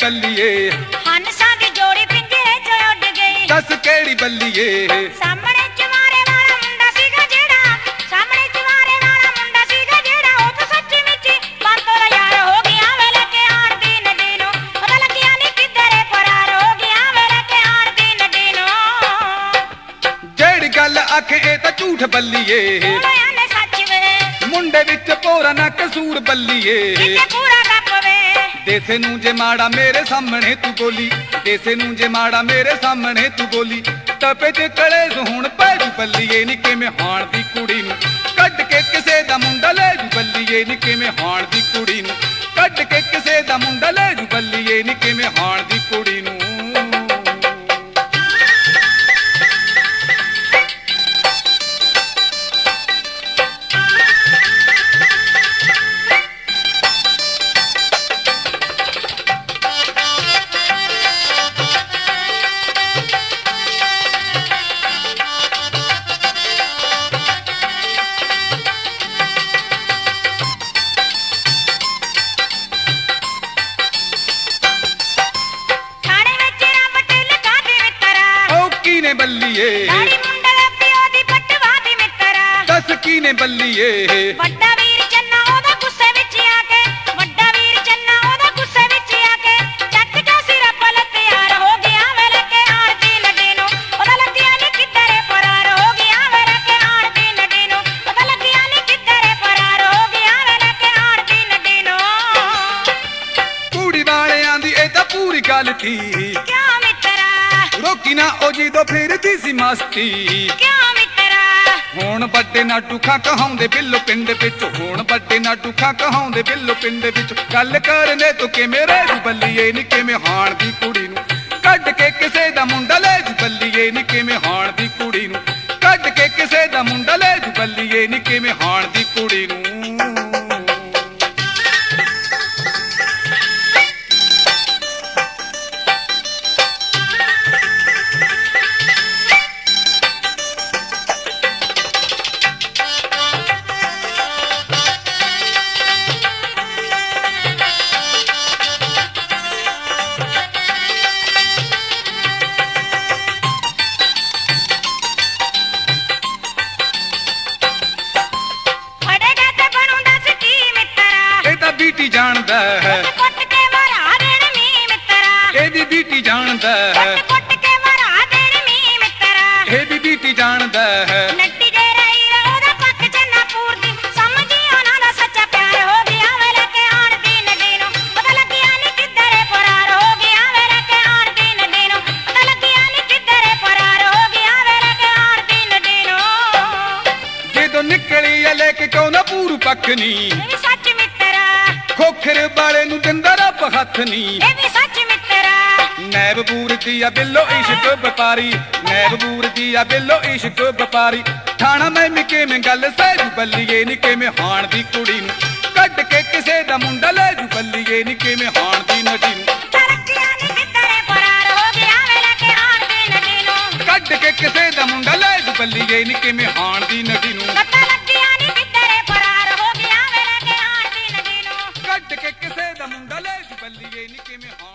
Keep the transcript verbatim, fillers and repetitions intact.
बल्लीए हंसा दी जोड़ी पिंजरे च उड़ गई दस केड़ी बल्लीए सामने चमारे वाला मुंडा सीगा जेड़ा सामने चमारे वाला मुंडा सीगा जेड़ा ओ तो सच्ची मिची बातों दा यार हो गया वेले के आण दी नदी नु पता लगिया नी किधरे फरार हो गया वेले के आण दी नदी नु जेड़ी गल आखे ए तां झूठ बल्लीए बोलिया ने सच वे मुंडे विच भोरा ना कसूर बल्लीए किते पूरा गप वे देसे नूं जे माड़ा मेरे सामने तू बोली देसे नूं जे माड़ा मेरे सामने तू बोली तपे ते कलेस हुण पै जू बल्लीए नी किवें हाण दी कुड़ी नूं कढ के किसे दा मुंडा ले जू बल्लीए नी किवें हाण दी कुड़ी नूं कढ के किसे दा मुंडा ले जू बल्लीए नी किवें हाण दी कुड़ी नूं कीने बल्लीए दाढ़ी मुंडा पियो दी पटवा दी मित्रा दस कीने बल्लीए ਵੱਡਾ ਵੀਰ ਚੰਨਾ ਉਹਦਾ ਗੁੱਸੇ ਵਿੱਚ ਆ ਕੇ ਵੱਡਾ ਵੀਰ ਚੰਨਾ ਉਹਦਾ ਗੁੱਸੇ ਵਿੱਚ ਆ ਕੇ ਚੱਕ ਕੇ ਸਿਰ ਪਲ ਤਿਆਰ ਹੋ ਗਿਆ ਵੇਲੇ ਕੇ ਆਣ ਦੀ ਨਦੀ ਨੂੰ ਪਤਾ ਲੱਗਿਆ ਨੀ ਕਿੱਧਰੇ ਫਰਾਰ ਹੋ ਗਿਆ ਵੇਲੇ ਕੇ ਆਣ ਦੀ ਨਦੀ ਨੂੰ ਪਤਾ ਲੱਗਿਆ ਨੀ ਕਿੱਧਰੇ ਫਰਾਰ ਹੋ ਗਿਆ ਵੇਲੇ ਕੇ ਆਣ ਦੀ ਨਦੀ ਨੂੰ ਕੁੜੀ ਵਾਲਿਆਂ ਦੀ ਇਹ ਤਾਂ ਪੂਰੀ ਗੱਲ ਥੀ ਕਿਉਂ ਮਿੱਤਰਾ रोकी ना ओ जी दो फिरदी सी मस्ती क्यों मित्रा हुण बड्डे नाटू खां कहाउंदे बिल्लो पिंड विच हुण बड्डे नाटू खां कहाउंदे बिल्लो पिंड विच गल करने तू कि मेरे जू बल्लीए नी किवें हाण दी कुड़ी नूं कढ के किसे दा मुंडा ले जू बल्लीए नी किवें हाण दी कुड़ी नूं कढ के किसे दा मुंडा ले जू बल्लीए नी किवें हाण दी कुड़ी नूं बीटी जानदा है कुट के मरा देण नी मित्रा एदी बीटी जानदा है कुट के मरा देण नी मित्रा एदी बीटी जानदा है नट्टी दे रही ओदा पक्क चन्ना पूरदी समझियो ना दा सच्चा प्यार हो गया वेले के आण दी नदी नु पता लगिया नी किधरे फरार हो गया वेले के आण दी नदी नु पता लगिया नी किधरे फरार हो गया वेले के आण दी नदी नु जदों निकली आ लेके कौना पूरू पक्क नी सच मित्रा खोखर वाले नूं दिंदा रब हथ नी ਇਹ ਵੀ ਸੱਚ ਮਿੱਤਰਾ नैब बूर दी आ बिल्लो इश्क व्यापारी नैब बूर दी आ बिल्लो इश्क व्यापारी ठाणा मैं मिके में गल सैजू बल्लीए नी किवें हाण दी कुड़ी नूं कढ के किसे दा मुंडा ले जू बल्लीए नी किवें हाण दी नदी नूं ਤਰੱਕੀਆਂ ਨੀ ਕਿਧਰੇ ਫਰਾਰ ਹੋ ਗਿਆ ਵੇਲੇ ਕੇ ਆਣ ਦੀ ਨਦੀ ਨੂੰ कढ के किसे दा मुंडा ले जू बल्लीए नी किवें हाण दी नदी नूं ਪਤਾ ਲੱਗਿਆ ਨੀ ਕਿਧਰੇ ਫਰਾਰ ਹੋ ਗਿਆ ਵੇਲੇ ਕੇ ਆਣ ਦੀ ਨਦੀ ਨੂੰ कढ के किसे दा मुंडा ले जू बल्लीए नी किवें हाण